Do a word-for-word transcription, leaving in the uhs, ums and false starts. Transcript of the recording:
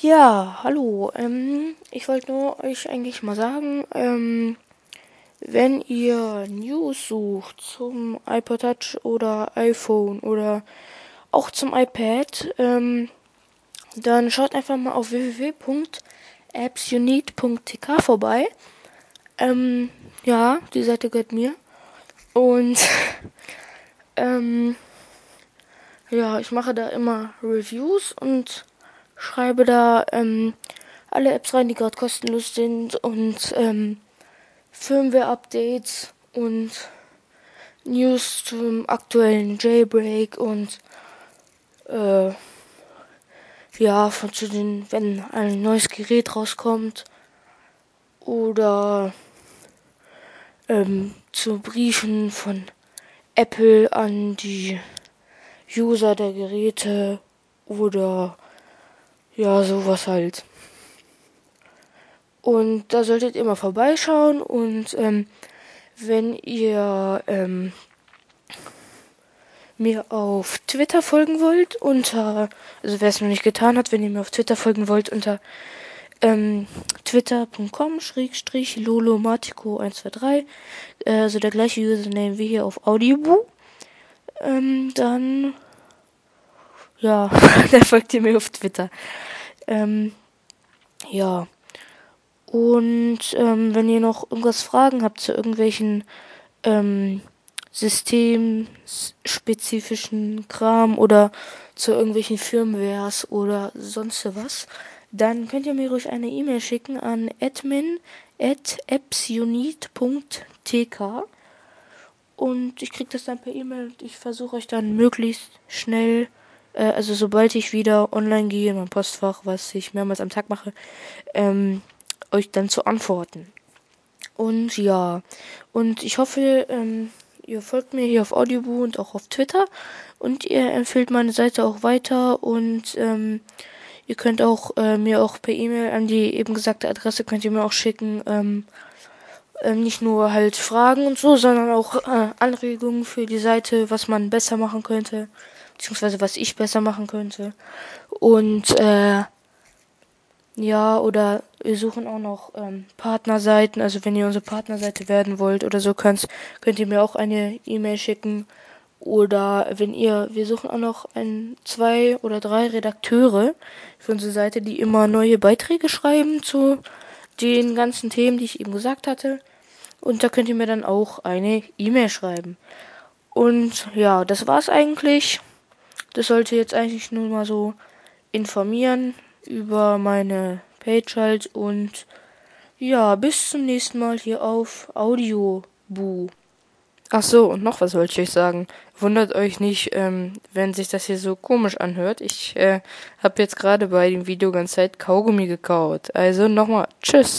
Ja, hallo. Ähm, ich wollte nur euch eigentlich mal sagen, ähm, wenn ihr News sucht zum iPod Touch oder iPhone oder auch zum iPad, ähm, dann schaut einfach mal auf w w w punkt apps you need punkt t k vorbei. Ähm, ja, die Seite gehört mir. Und ähm, ja, ich mache da immer Reviews und schreibe da ähm, alle Apps rein, die gerade kostenlos sind und ähm, Firmware-Updates und News zum aktuellen Jailbreak und äh, ja, von zu den, wenn ein neues Gerät rauskommt oder ähm, zu Briefen von Apple an die User der Geräte oder ja, sowas halt. Und da solltet ihr mal vorbeischauen und ähm, wenn ihr ähm, mir auf Twitter folgen wollt, unter, also wer es noch nicht getan hat, wenn ihr mir auf Twitter folgen wollt, unter ähm, twitter punkt com schrägstrich lolomatico eins zwei drei, äh, also der gleiche Username wie hier auf Audioboo, ähm, dann, ja, da folgt ihr mir auf Twitter. Ähm, ja. Und ähm, wenn ihr noch irgendwas Fragen habt zu irgendwelchen ähm, systemspezifischen Kram oder zu irgendwelchen Firmwares oder sonst was, dann könnt ihr mir ruhig eine E-Mail schicken an admin at appsunit punkt t k und ich krieg das dann per E-Mail und ich versuche euch dann möglichst schnell, äh, also sobald ich wieder online gehe in mein Postfach, was ich mehrmals am Tag mache, ähm, euch dann zu antworten. Und ja, und ich hoffe, ähm, ihr folgt mir hier auf Audioboo und auch auf Twitter und ihr empfehlt meine Seite auch weiter und ähm, ihr könnt auch äh, mir auch per E-Mail an die eben gesagte Adresse könnt ihr mir auch schicken, ähm, äh, nicht nur halt Fragen und so, sondern auch äh, Anregungen für die Seite, was man besser machen könnte, beziehungsweise was ich besser machen könnte. Und äh, ja, oder wir suchen auch noch ähm, Partnerseiten. Also wenn ihr unsere Partnerseite werden wollt oder so, könnt, könnt ihr mir auch eine E-Mail schicken. Oder wenn ihr, wir suchen auch noch ein, zwei oder drei Redakteure für unsere Seite, die immer neue Beiträge schreiben zu den ganzen Themen, die ich eben gesagt hatte. Und da könnt ihr mir dann auch eine E-Mail schreiben. Und ja, das war's eigentlich. Das sollte jetzt eigentlich nur mal so informieren über meine Page halt und ja, bis zum nächsten Mal hier auf Audioboo. Ach so, und noch was wollte ich euch sagen. Wundert euch nicht, ähm, wenn sich das hier so komisch anhört. Ich äh, habe jetzt gerade bei dem Video ganz Zeit Kaugummi gekaut. Also nochmal, tschüss.